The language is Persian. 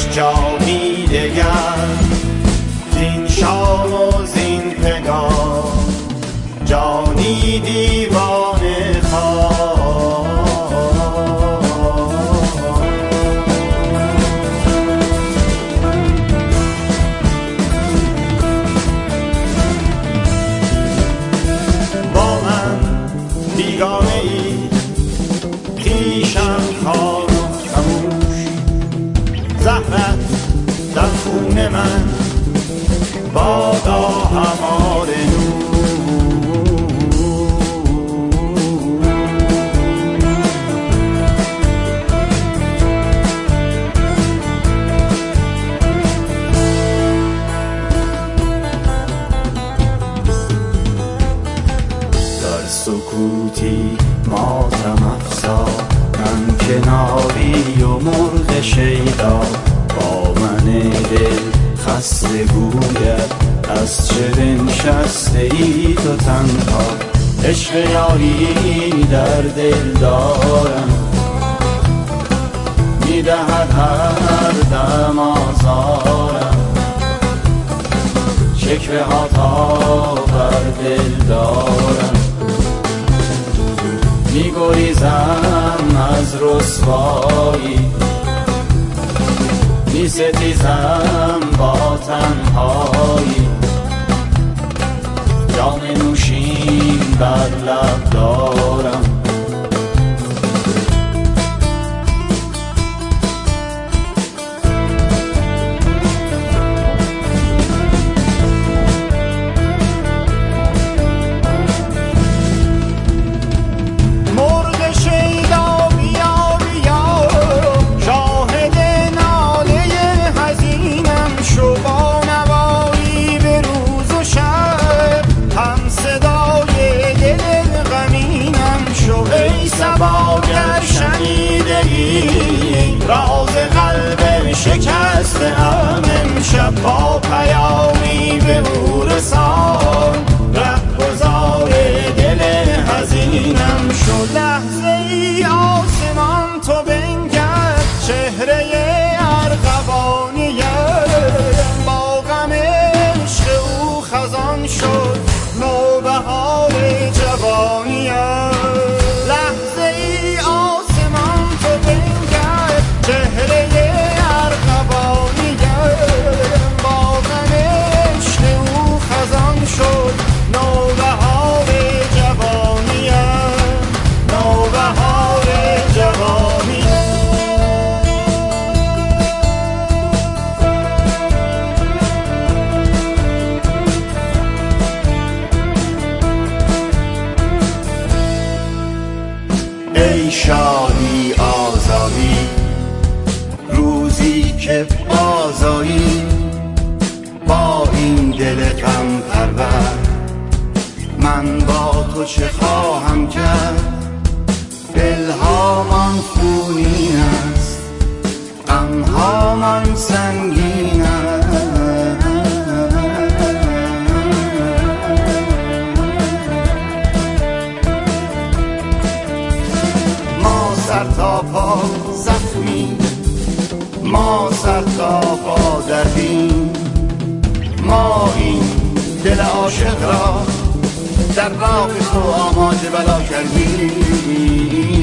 جانی دگر زین شام و زین پگاه جانی دیوانه خواه. با من بیگانه ای خویشم خواه و خموش، زهرت در خون من بادا همار نور. در سکوتی ماتم افزا من کناری و مرغ شیدا، با من دل خسته گوید از چه بنشسته ای تو تنها. عشق یاری در دل دارم میدهد هر دم آزارم، شکوه ها تا بر دل دارم، میگریزم از رسوایی، میستیزم با تنهایی، جام نوشین بر لب دارم. اگر شنیده ای راز قلب شکسته ام امشب با پیامی به او رسان، رهگذار دل حزینم شد. لحظه ای آسمان تو بنگر چهره ارغوانیم، با غم عشق او خزان شد نوبهار جوانیم. ای شادی آزادی روزی که بازایی، با این دل غم پرور من با تو چه خواهم کرد. دلهامان خونین است غمهامان سنگین است، سر تا پا زخمی ما سر تا پا دردیم، ما این دل عاشق را در راه تو آماده بلا کردیم.